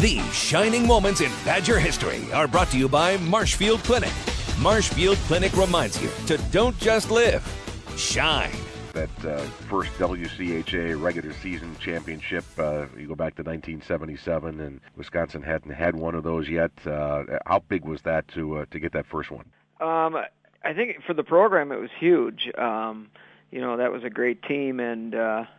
These shining moments in Badger history are brought to you by Marshfield Clinic. Marshfield Clinic reminds you to don't just live, shine. That first WCHA regular season championship, you go back to 1977, and Wisconsin hadn't had one of those yet. How big was that to get that first one? I think for the program it was huge. That was a great team, and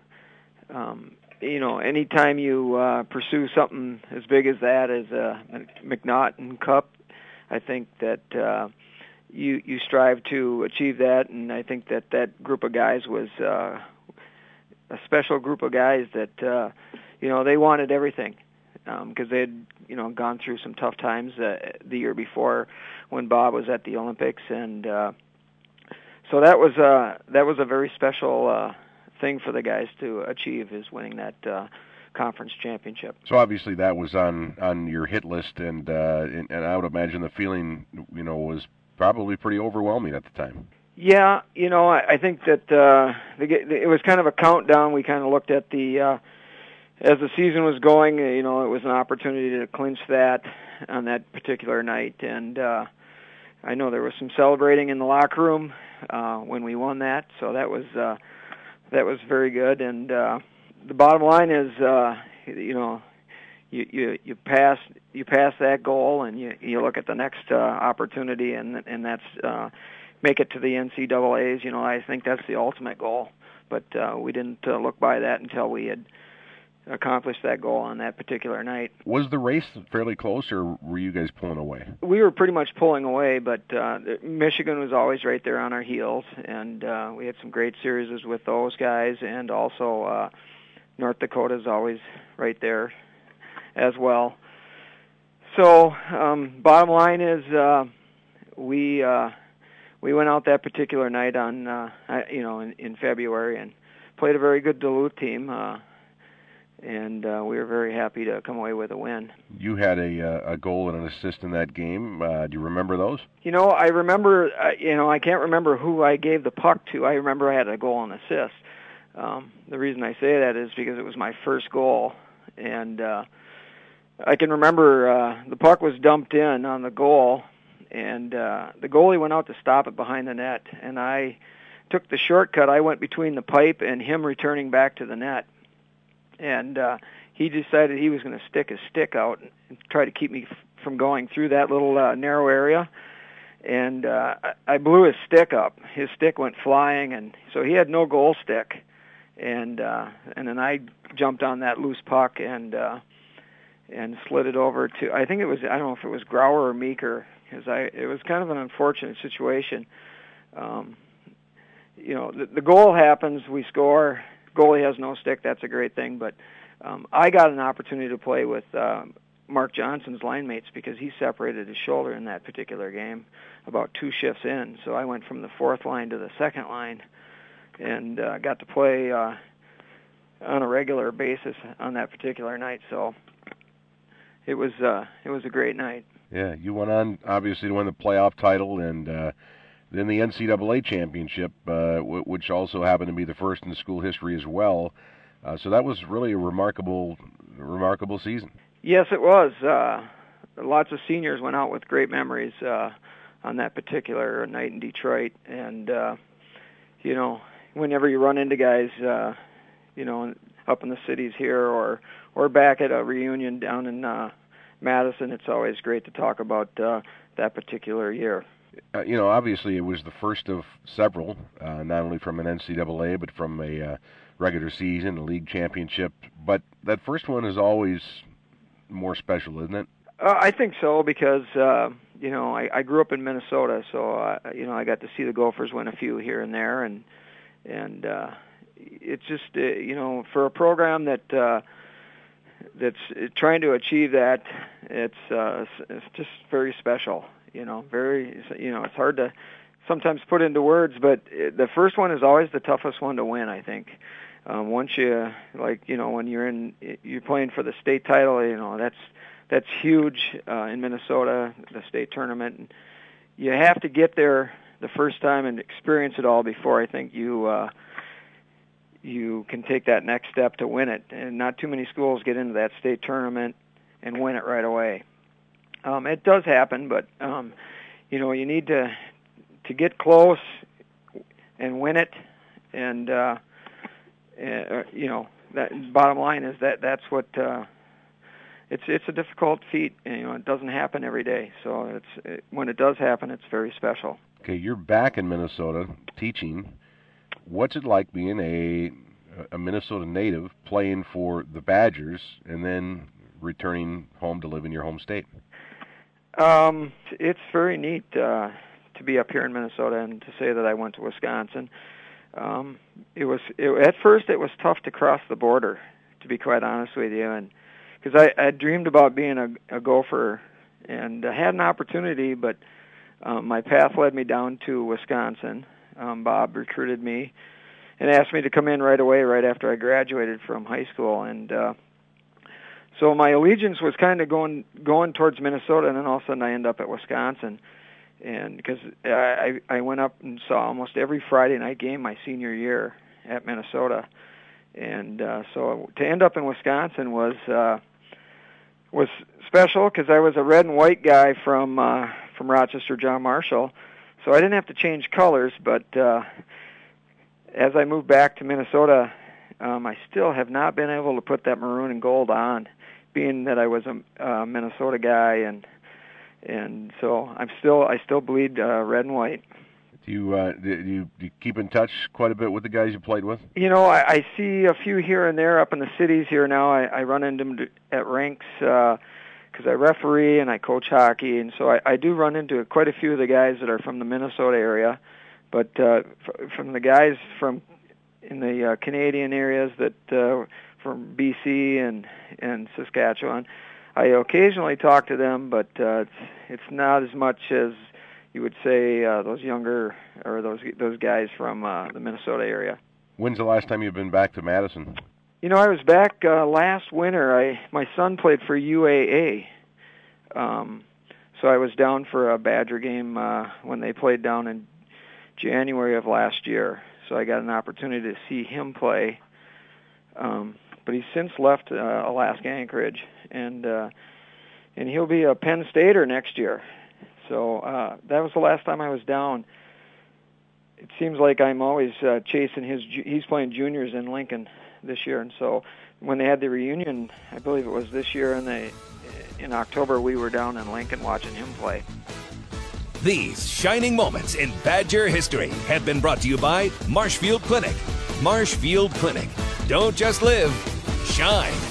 anytime you pursue something as big as that, as a McNaughton Cup, I think that you strive to achieve that, and I think that group of guys was a special group of guys that they wanted everything because they had gone through some tough times the year before when Bob was at the Olympics, and so that was a very special thing for the guys to achieve, is winning that conference championship. So obviously that was on your hit list, and I would imagine the feeling was probably pretty overwhelming at the time. Yeah, I think that it was kind of a countdown. We kind of looked at as the season was going, it was an opportunity to clinch that on that particular night, and I know there was some celebrating in the locker room when we won that, so that was very good. And the bottom line is, you pass that goal, and you look at the next opportunity, and that's make it to the NCAAs. I think that's the ultimate goal, but we didn't look by that until we had accomplished that goal on that particular night. Was the race fairly close, or were you guys pulling away? We were pretty much pulling away, but Michigan was always right there on our heels, and we had some great series with those guys, and also North Dakota's always right there as well. So bottom line is we went out that particular night on in February and played a very good Duluth team, and we were very happy to come away with a win. You had a goal and an assist in that game. Do you remember those? I remember. I can't remember who I gave the puck to. I remember I had a goal and assist. The reason I say that is because it was my first goal, and I can remember the puck was dumped in on the goal, and the goalie went out to stop it behind the net, and I took the shortcut. I went between the pipe and him returning back to the net, and he decided he was going to stick his stick out and try to keep me from going through that little narrow area, and I blew his stick up. His stick went flying, and so he had no goal stick, and then I jumped on that loose puck and slid it over to, I think it was, I don't know if it was Grauer or Meeker, because it was kind of an unfortunate situation. The goal happens, we score, goalie has no stick, that's a great thing, but I got an opportunity to play with Mark Johnson's line mates because he separated his shoulder in that particular game about 2 shifts in, so I went from the 4th line to the 2nd line and got to play on a regular basis on that particular night, so it was a great night. Yeah, you went on, obviously, to win the playoff title, and then the NCAA championship, which also happened to be the first in school history as well. So that was really a remarkable season. Yes, it was. Lots of seniors went out with great memories on that particular night in Detroit, and whenever you run into guys, up in the cities here or back at a reunion down in Madison, it's always great to talk about that particular year. Obviously it was the first of several, not only from an NCAA, but from a regular season, a league championship. But that first one is always more special, isn't it? I think so because, I grew up in Minnesota, so, I got to see the Gophers win a few here and there, and it's just, for a program that's trying to achieve that, it's just very special, it's hard to sometimes put into words, but the first one is always the toughest one to win, I think. Once you, when you're playing for the state title, that's huge in Minnesota, the state tournament. And you have to get there the first time and experience it all before I think you can take that next step to win it. And not too many schools get into that state tournament and win it right away. It does happen, but you need to get close and win it, and that bottom line is that's what it's a difficult feat. It doesn't happen every day, so when it does happen, it's very special. Okay, you're back in Minnesota teaching. What's it like being a Minnesota native playing for the Badgers and then returning home to live in your home state? It's very neat to be up here in Minnesota and to say that I went to Wisconsin. At first it was tough to cross the border, to be quite honest with you, and because I dreamed about being a Gopher and I had an opportunity, but my path led me down to Wisconsin. Bob recruited me and asked me to come in right away, right after I graduated from high school, and so my allegiance was kind of going towards Minnesota, and then all of a sudden I end up at Wisconsin, and because I went up and saw almost every Friday night game my senior year at Minnesota, and so to end up in Wisconsin was special because I was a red and white guy from Rochester, John Marshall, so I didn't have to change colors, but as I moved back to Minnesota, I still have not been able to put that maroon and gold on, being that I was a Minnesota guy, and so I still bleed red and white. Do you keep in touch quite a bit with the guys you played with? I see a few here and there up in the cities here now. I run into them at rinks because I referee and I coach hockey, and so I do run into quite a few of the guys that are from the Minnesota area. But from the guys in the Canadian areas that from BC and Saskatchewan, I occasionally talk to them, but it's not as much as you would say those younger or those guys from the Minnesota area. When's the last time you've been back to Madison? I was back last winter. My son played for UAA, so I was down for a Badger game when they played down in January of last year. So I got an opportunity to see him play, but he's since left Alaska Anchorage, and he'll be a Penn Stater next year. So that was the last time I was down. It seems like I'm always chasing he's playing juniors in Lincoln this year, and so when they had the reunion, I believe it was this year, in October, we were down in Lincoln watching him play. These shining moments in Badger history have been brought to you by Marshfield Clinic. Marshfield Clinic. Don't just live, shine.